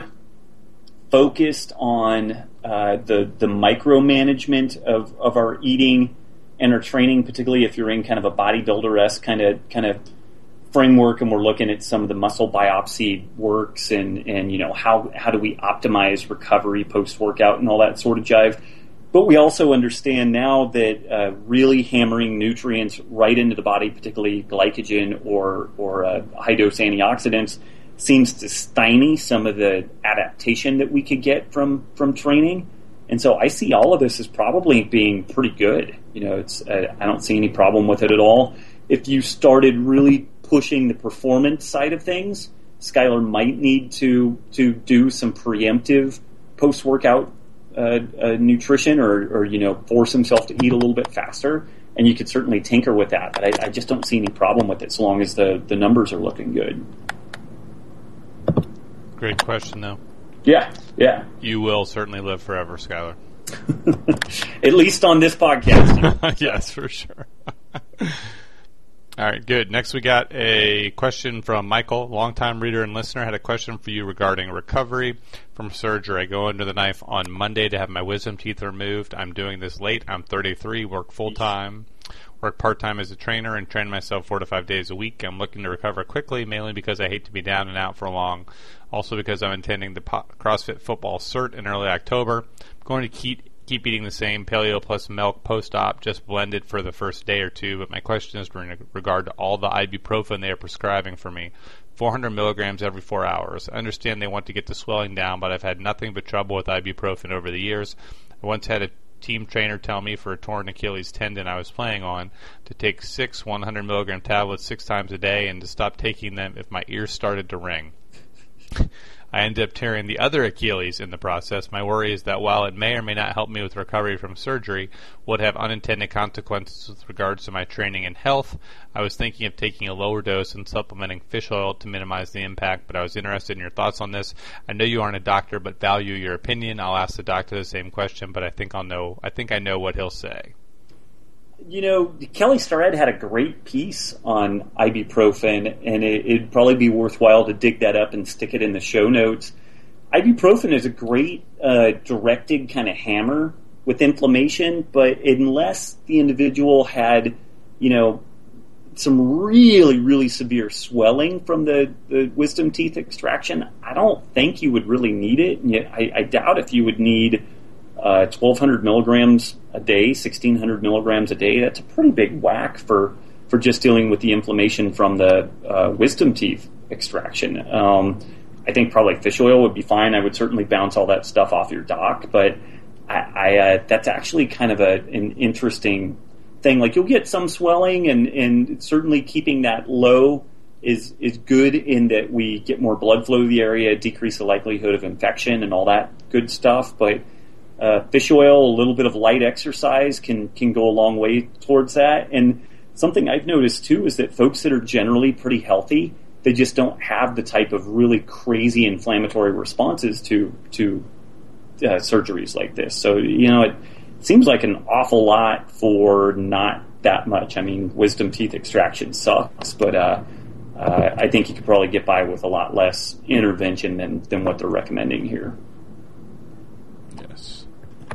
focused on uh, the the micromanagement of, of our eating and our training, particularly if you're in kind of a bodybuilder-esque kind of kind of framework, and we're looking at some of the muscle biopsy works and, and you know how how do we optimize recovery post-workout and all that sort of jive. But we also understand now that uh, really hammering nutrients right into the body, particularly glycogen or or uh, high-dose antioxidants, seems to stymie some of the adaptation that we could get from, from training. And so I see all of this as probably being pretty good. You know, it's uh, I don't see any problem with it at all. If you started really pushing the performance side of things, Skylar might need to to do some preemptive post-workout uh, uh, nutrition or, or, you know, force himself to eat a little bit faster. And you could certainly tinker with that. But I, I just don't see any problem with it so long as the, the numbers are looking good. Great question, though. Yeah, yeah. You will certainly live forever, Skylar. At least on this podcast. Yes, for sure. All right, good. Next, we got a question from Michael, longtime reader and listener. Had a question for you regarding recovery from surgery. I go under the knife on Monday to have my wisdom teeth removed. I'm doing this late. I'm thirty-three, work full-time. Work part-time as a trainer and train myself four to five days a week. I'm looking to recover quickly, mainly because I hate to be down and out for long. Also because I'm attending the CrossFit Football Cert in early October. I'm going to keep keep eating the same paleo plus milk post-op, just blended for the first day or two. But my question is in regard to all the ibuprofen they are prescribing for me. four hundred milligrams every four hours. I understand they want to get the swelling down, but I've had nothing but trouble with ibuprofen over the years. I once had a team trainer tell me for a torn Achilles tendon I was playing on to take six one hundred milligram tablets six times a day and to stop taking them if my ears started to ring. I ended up tearing the other Achilles in the process. My worry is that while it may or may not help me with recovery from surgery, would have unintended consequences with regards to my training and health. I was thinking of taking a lower dose and supplementing fish oil to minimize the impact, but I was interested in your thoughts on this. I know you aren't a doctor, but value your opinion. I'll ask the doctor the same question, but I think I'll know. I think I know what he'll say. You know, Kelly Starrett had a great piece on ibuprofen, and it, it'd probably be worthwhile to dig that up and stick it in the show notes. Ibuprofen is a great uh, directed kind of hammer with inflammation, but unless the individual had, you know, some really, really severe swelling from the, the wisdom teeth extraction, I don't think you would really need it. And yet I, I doubt if you would need uh, twelve hundred milligrams a day, sixteen hundred milligrams a day. That's a pretty big whack for, for just dealing with the inflammation from the uh, wisdom teeth extraction. Um, I think probably fish oil would be fine. I would certainly bounce all that stuff off your doc, but I, I uh, that's actually kind of a, an interesting thing. Like, you'll get some swelling, and, and certainly keeping that low is is good in that we get more blood flow to the area, decrease the likelihood of infection and all that good stuff. But uh, fish oil, a little bit of light exercise can can go a long way towards that. And something I've noticed too is that folks that are generally pretty healthy, they just don't have the type of really crazy inflammatory responses to to uh, surgeries like this. So, you know, it seems like an awful lot for not that much. I mean, wisdom teeth extraction sucks, but uh, uh, I think you could probably get by with a lot less intervention than, than what they're recommending here. Yes.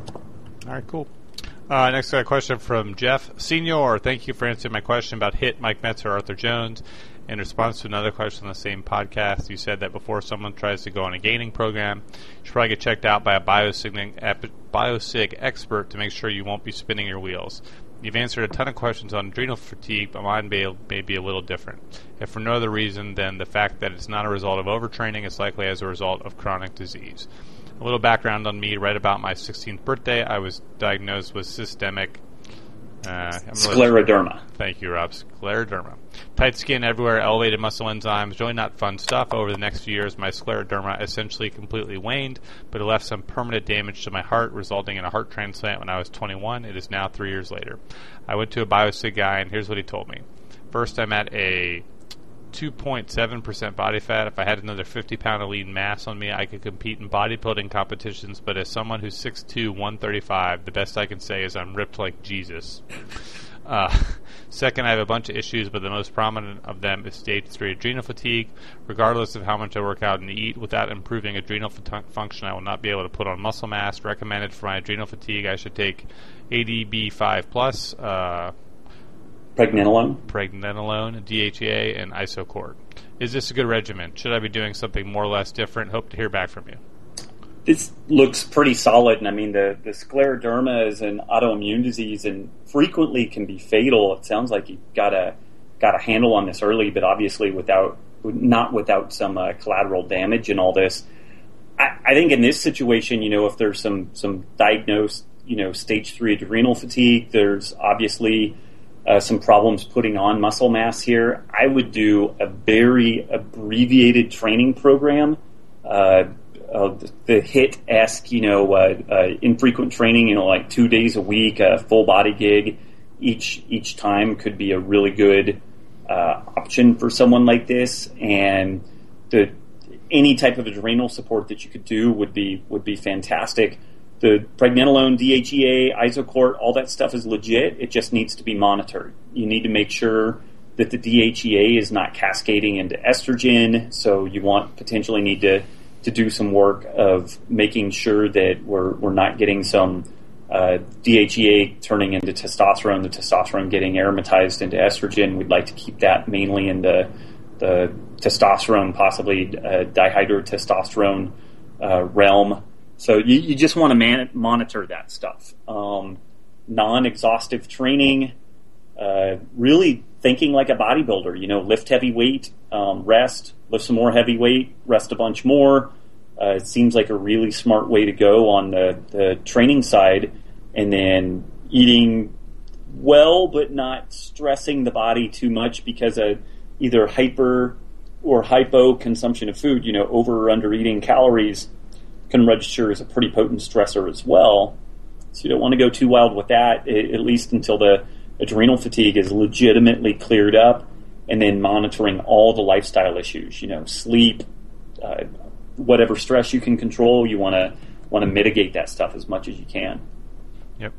All right, cool. Uh, next, got a question from Jeff Senior. Thank you for answering my question about HIIT, Mike Metz, or Arthur Jones. In response to another question on the same podcast, you said that before someone tries to go on a gaining program, you should probably get checked out by a biosig, biosig expert to make sure you won't be spinning your wheels. You've answered a ton of questions on adrenal fatigue, but mine may, may be a little different. If for no other reason than the fact that it's not a result of overtraining, it's likely as a result of chronic disease. A little background on me. Right about my sixteenth birthday, I was diagnosed with systemic uh, scleroderma. Thank you, Rob. Scleroderma. Tight skin everywhere, elevated muscle enzymes. Really not fun stuff. Over the next few years, my scleroderma essentially completely waned, but it left some permanent damage to my heart, resulting in a heart transplant when I was twenty-one. It is now three years later. I went to a biosig guy, and here's what he told me. First, I'm at a two point seven percent body fat. If I had another fifty pound of lean mass on me, I could compete in bodybuilding competitions, but as someone who's six two, one thirty-five, the best I can say is I'm ripped like Jesus. Uh, second, I have a bunch of issues, but the most prominent of them is stage three adrenal fatigue. Regardless of how much I work out and eat, without improving adrenal fun- function, I will not be able to put on muscle mass. Recommended for my adrenal fatigue, I should take A D B five plus, uh, Pregnenolone, Pregnenolone, D H E A, and Isocort. Is this a good regimen? Should I be doing something more or less different? Hope to hear back from you. This looks pretty solid, and I mean, the, the scleroderma is an autoimmune disease and frequently can be fatal. It sounds like you got a got a handle on this early, but obviously without not without some uh, collateral damage and all this. I, I think in this situation, you know, if there's some some diagnosed, you know, stage three adrenal fatigue, there's obviously uh, some problems putting on muscle mass here. I would do a very abbreviated training program. Uh, Uh, the, the HIIT-esque, you know, uh, uh, infrequent training, you know, like two days a week, a full body gig each each time could be a really good uh, option for someone like this. And the any type of adrenal support that you could do would be would be fantastic. The Pregnenolone, D H E A, Isocort, all that stuff is legit. It just needs to be monitored. You need to make sure that the D H E A is not cascading into estrogen. So you want potentially need to. to do some work of making sure that we're we're not getting some uh, D H E A turning into testosterone, the testosterone getting aromatized into estrogen. We'd like to keep that mainly in the the testosterone, possibly uh, dihydrotestosterone uh, realm. So you, you just want to man- monitor that stuff. Um, non-exhaustive training, uh, really thinking like a bodybuilder, you know, lift heavy weight, um, rest, lift some more heavy weight, rest a bunch more. Uh, it seems like a really smart way to go on the, the training side, and then eating well but not stressing the body too much because of either hyper or hypo consumption of food. You know, over or under eating calories can register as a pretty potent stressor as well. So you don't want to go too wild with that, at least until the adrenal fatigue is legitimately cleared up, and then monitoring all the lifestyle issues, you know, sleep, uh, whatever stress you can control, you want to want to mitigate that stuff as much as you can. Yep.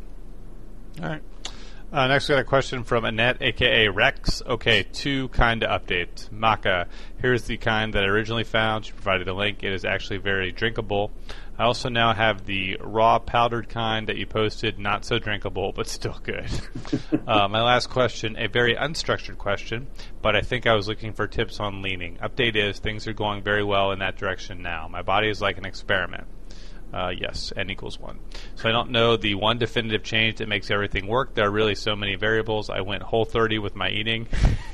All right. Uh, next, we got a question from Annette, a k a. Rex. Okay, two kind of updates. Maca, here's the kind that I originally found. She provided a link. It is actually very drinkable. I also now have the raw powdered kind that you posted, not so drinkable, but still good. uh, my last question, a very unstructured question, but I think I was looking for tips on leaning. Update is, things are going very well in that direction now. My body is like an experiment. Uh, yes, n equals one. So I don't know the one definitive change that makes everything work. There are really so many variables. I went whole thirty with my eating.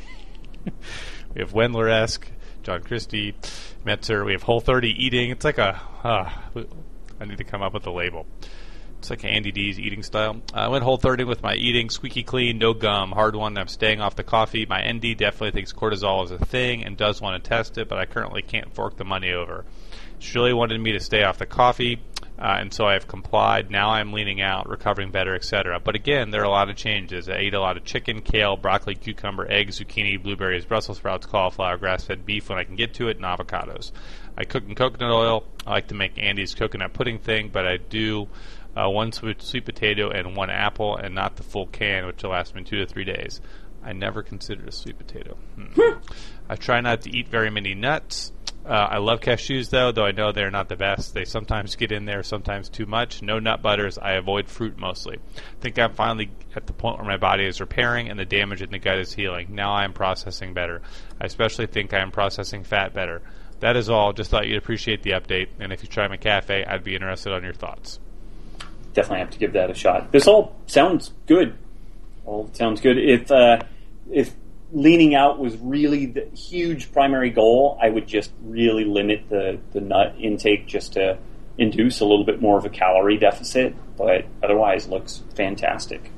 We have Wendler-esque, John Christie, Metzer. We have whole thirty eating. It's like a, uh, I need to come up with a label. It's like Andy D's eating style. I went whole thirty with my eating, squeaky clean, no gum, hard one. I'm staying off the coffee. My N D definitely thinks cortisol is a thing and does want to test it, but I currently can't fork the money over. She really wanted me to stay off the coffee, uh, and so I have complied. Now I'm leaning out, recovering better, et cetera. But again, there are a lot of changes. I ate a lot of chicken, kale, broccoli, cucumber, eggs, zucchini, blueberries, Brussels sprouts, cauliflower, grass-fed beef when I can get to it, and avocados. I cook in coconut oil. I like to make Andy's coconut pudding thing, but I do uh, one sweet, sweet potato and one apple, and not the full can, which will last me two to three days. I never considered a sweet potato. Hmm. I try not to eat very many nuts. Uh, I love cashews, though, though I know they're not the best. They sometimes get in there, sometimes too much. No nut butters. I avoid fruit mostly. I think I'm finally at the point where my body is repairing and the damage in the gut is healing. Now I am processing better. I especially think I am processing fat better. That is all. Just thought you'd appreciate the update. And if you try my cafe, I'd be interested on your thoughts. Definitely have to give that a shot. This all sounds good. All sounds good. If uh, if leaning out was really the huge primary goal, I would just really limit the, the nut intake just to induce a little bit more of a calorie deficit. But otherwise, looks fantastic.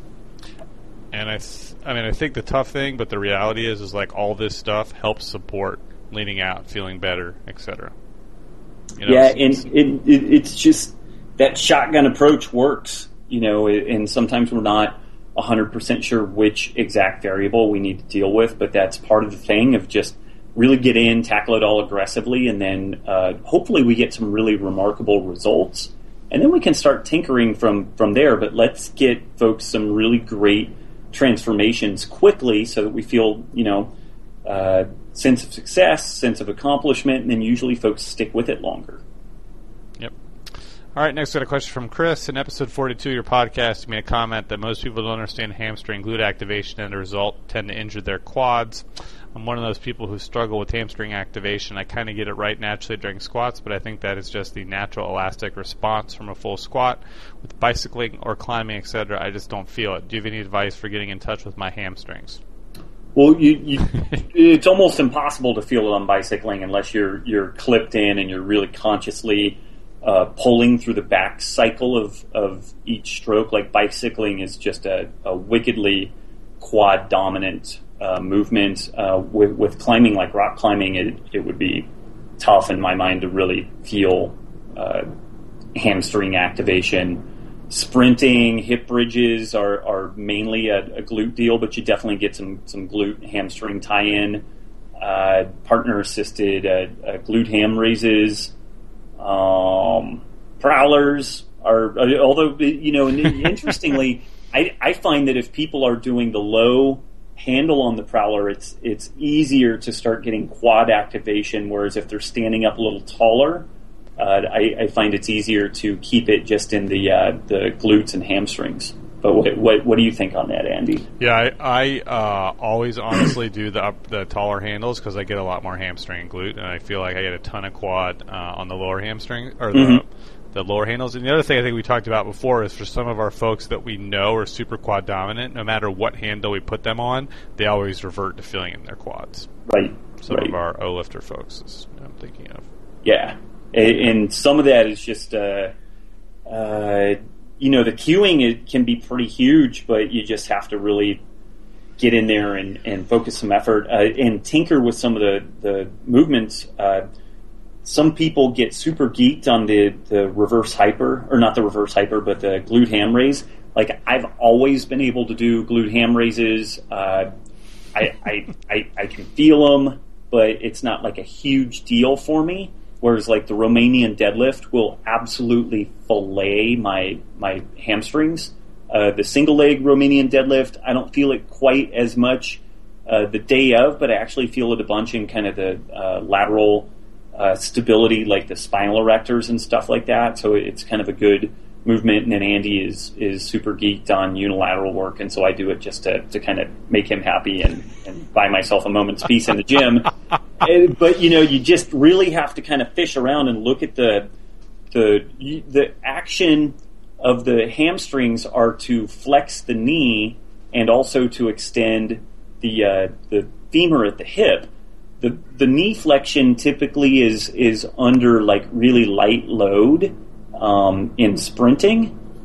And I, th- I mean, I think the tough thing, but the reality is, is like all this stuff helps support leaning out, feeling better, et cetera. You know, yeah, and it, it, it's just that shotgun approach works, you know, and sometimes we're not one hundred percent sure which exact variable we need to deal with, but that's part of the thing of just really get in, tackle it all aggressively, and then uh, hopefully we get some really remarkable results. And then we can start tinkering from, from there, but let's get folks some really great transformations quickly so that we feel, you know, uh, sense of success, sense of accomplishment, and then usually folks stick with it longer. Yep. All right, next got a question from Chris. In episode forty-two of your podcast, you made a comment that most people don't understand hamstring glute activation and, as a result, tend to injure their quads. I'm one of those people who struggle with hamstring activation. I kind of get it right naturally during squats, but I think that is just the natural elastic response from a full squat. With bicycling or climbing, et cetera, I just don't feel it. Do you have any advice for getting in touch with my hamstrings? Well, you, you, it's almost impossible to feel it on bicycling unless you're you're clipped in and you're really consciously uh, pulling through the back cycle of, of each stroke. Like bicycling is just a, a wickedly quad dominant uh, movement. Uh, with, with climbing, like rock climbing, it, it would be tough in my mind to really feel uh, hamstring activation. Sprinting, hip bridges are, are mainly a, a glute deal, but you definitely get some, some glute hamstring tie-in. Uh, partner-assisted uh, uh, glute ham raises. Um, prowlers are, uh, although, you know, interestingly, I, I find that if people are doing the low handle on the prowler, it's it's easier to start getting quad activation, whereas if they're standing up a little taller, Uh, I, I find it's easier to keep it just in the uh, the glutes and hamstrings. But what, what what do you think on that, Andy? Yeah, I, I uh, always honestly do the up, the taller handles because I get a lot more hamstring and glute, and I feel like I get a ton of quad uh, on the lower hamstring or the mm-hmm. the lower handles. And the other thing I think we talked about before is for some of our folks that we know are super quad dominant, no matter what handle we put them on, they always revert to feeling in their quads. Right. Some right. of our O-lifter folks is what I'm thinking of. Yeah. And some of that is just, uh, uh, you know, the cueing it can be pretty huge, but you just have to really get in there and, and focus some effort uh, and tinker with some of the, the movements. Uh, some people get super geeked on the, the reverse hyper, or not the reverse hyper, but the glute ham raise. Like, I've always been able to do glute ham raises. Uh, I, I, I, I can feel them, but it's not like a huge deal for me. Whereas, like, the Romanian deadlift will absolutely fillet my my hamstrings. Uh, the single leg Romanian deadlift, I don't feel it quite as much uh, the day of, but I actually feel it a bunch in kind of the uh, lateral uh, stability, like the spinal erectors and stuff like that. So it's kind of a good movement. And then Andy is is super geeked on unilateral work, and so I do it just to, to kind of make him happy and, and buy myself a moment's peace in the gym. But, you know, you just really have to kind of fish around and look at the the the action of the hamstrings are to flex the knee and also to extend the uh, the femur at the hip. The the knee flexion typically is is under like really light load um, in sprinting,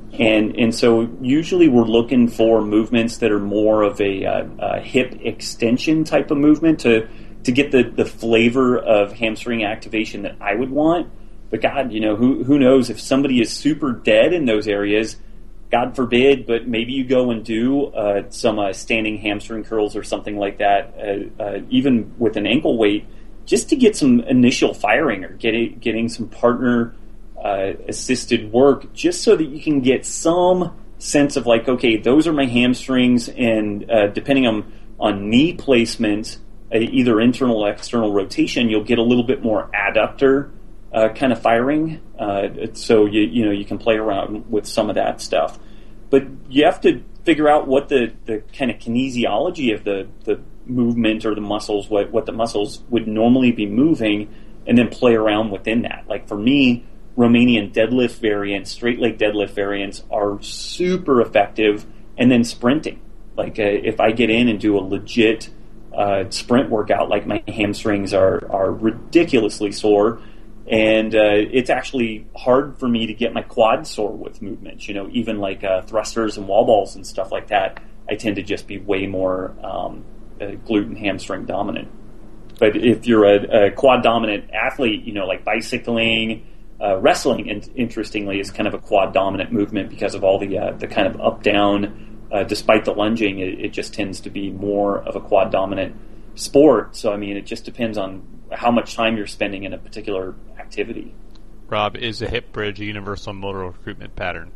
And and so usually we're looking for movements that are more of a, uh, a hip extension type of movement to to get the, the flavor of hamstring activation that I would want. But God, you know, who who knows if somebody is super dead in those areas, God forbid, but maybe you go and do uh, some uh, standing hamstring curls or something like that, uh, uh, even with an ankle weight, just to get some initial firing or getting getting some partner uh, assisted work, just so that you can get some sense of like, okay, those are my hamstrings, and uh, depending on on knee placement, uh, either internal or external rotation, you'll get a little bit more adductor uh, kind of firing. Uh, so you you know you can play around with some of that stuff, but you have to figure out what the, the kind of kinesiology of the, the movement or the muscles, what what the muscles would normally be moving, and then play around within that. Like for me, Romanian deadlift variants, straight leg deadlift variants are super effective, and then sprinting. Like uh, if I get in and do a legit uh, sprint workout, like my hamstrings are, are ridiculously sore, and uh, it's actually hard for me to get my quads sore with movements. You know, even like uh, thrusters and wall balls and stuff like that, I tend to just be way more um, uh, glute and hamstring dominant. But if you're a, a quad dominant athlete, you know, like bicycling, Uh, wrestling, in- interestingly, is kind of a quad dominant movement because of all the uh, the kind of up down. Uh, despite the lunging, it, it just tends to be more of a quad dominant sport. So I mean, it just depends on how much time you're spending in a particular activity. Rob, is a hip bridge a universal motor recruitment pattern?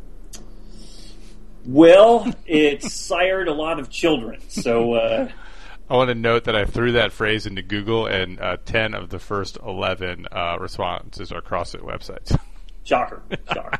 Well, it sired a lot of children. So uh, I want to note that I threw that phrase into Google, and uh, ten of the first eleven uh, responses are CrossFit websites. Shocker. Shocker.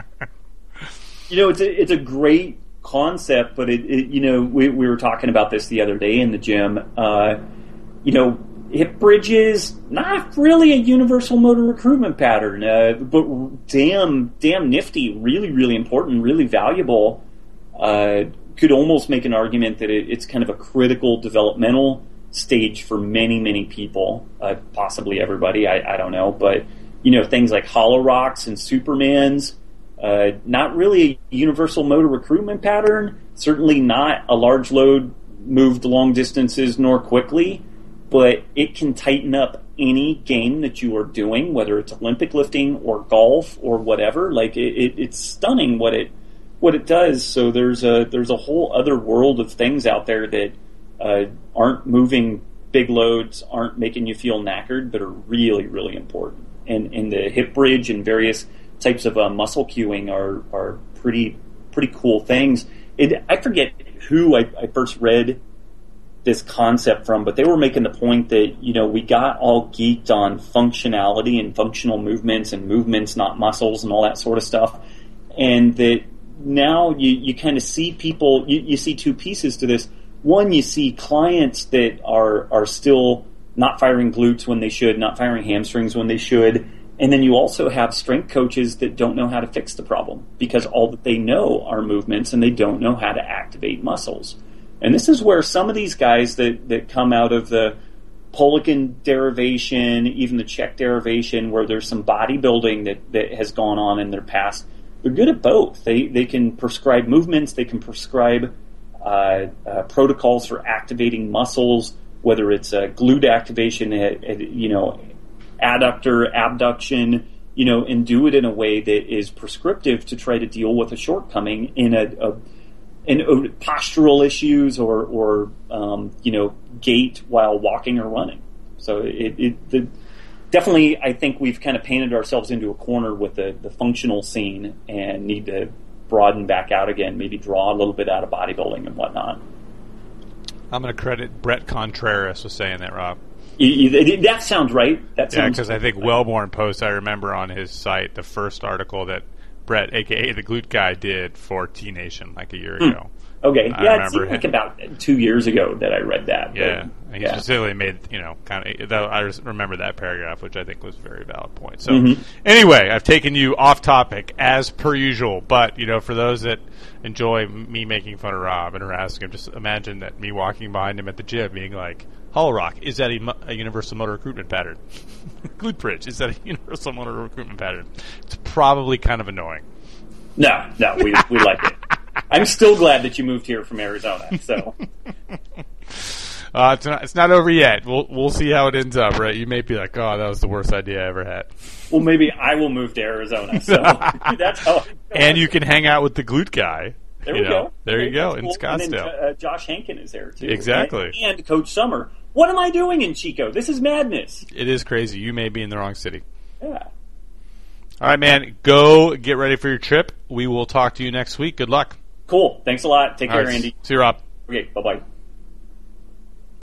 You know, it's a, it's a great concept, but it, it you know, we, we were talking about this the other day in the gym. Uh, you know, hip bridges, not really a universal motor recruitment pattern, uh, but damn, damn nifty, really, really important, really valuable. Uh, could almost make an argument that it, it's kind of a critical developmental stage for many, many people, uh, possibly everybody, I, I don't know. But, you know, things like Hollow Rocks and Supermans, uh, not really a universal motor recruitment pattern, certainly not a large load moved long distances nor quickly, but it can tighten up any game that you are doing, whether it's Olympic lifting or golf or whatever. Like, it, it, it's stunning what it what it does. So there's a there's a whole other world of things out there that uh, aren't moving big loads, aren't making you feel knackered, but are really, really important. And, and the hip bridge and various types of uh, muscle cueing are are pretty pretty cool things. It, I forget who I, I first read this concept from, but they were making the point that, you know, we got all geeked on functionality and functional movements and movements, not muscles, and all that sort of stuff, and that now you, you kind of see people, you, you see two pieces to this. One, you see clients that are, are still not firing glutes when they should, not firing hamstrings when they should, and then you also have strength coaches that don't know how to fix the problem because all that they know are movements and they don't know how to activate muscles. And this is where some of these guys that, that come out of the Polican derivation, even the Czech derivation, where there's some bodybuilding that, that has gone on in their past, they're good at both. They they can prescribe movements, they can prescribe uh, uh, protocols for activating muscles, whether it's uh, glute activation, uh, uh, you know, adductor, abduction, you know, and do it in a way that is prescriptive to try to deal with a shortcoming in a, a in uh, postural issues or or um, you know, gait while walking or running. So it, it the Definitely, I think we've kind of painted ourselves into a corner with the, the functional scene and need to broaden back out again, maybe draw a little bit out of bodybuilding and whatnot. I'm going to credit Brett Contreras with saying that, Rob. You, you, that sounds right. That sounds yeah, because I think right. Wellborn Post, I remember on his site, the first article that Brett, a k a the Glute Guy, did for T Nation like a year hmm. ago. Okay, I yeah, it seemed him. like about two years ago that I read that. Yeah, but, he yeah. specifically made, you know, kind of, though I remember that paragraph, which I think was a very valid point. So, mm-hmm. anyway, I've taken you off topic, as per usual, but, you know, for those that enjoy me making fun of Rob and harassing him, just imagine that me walking behind him at the gym being like, Hollow Rock, is that a, a universal motor recruitment pattern? Glute bridge, is that a universal motor recruitment pattern? It's probably kind of annoying. No, no, we we like it. I'm still glad that you moved here from Arizona. So. Uh, it's not, it's not over yet. We'll we'll see how it ends up, right? You may be like, oh, that was the worst idea I ever had. Well, maybe I will move to Arizona. So that's how. And you can hang out with the glute guy. There you we know, go. There you go That's in cool. Scottsdale. And then, uh, Josh Hankin is there too. Exactly. And, and Coach Summer. What am I doing in Chico? This is madness. It is crazy. You may be in the wrong city. Yeah. All right, man. Go get ready for your trip. We will talk to you next week. Good luck. Cool. Thanks a lot. Take All care, right. Andy. See you, Rob. Okay. Bye bye.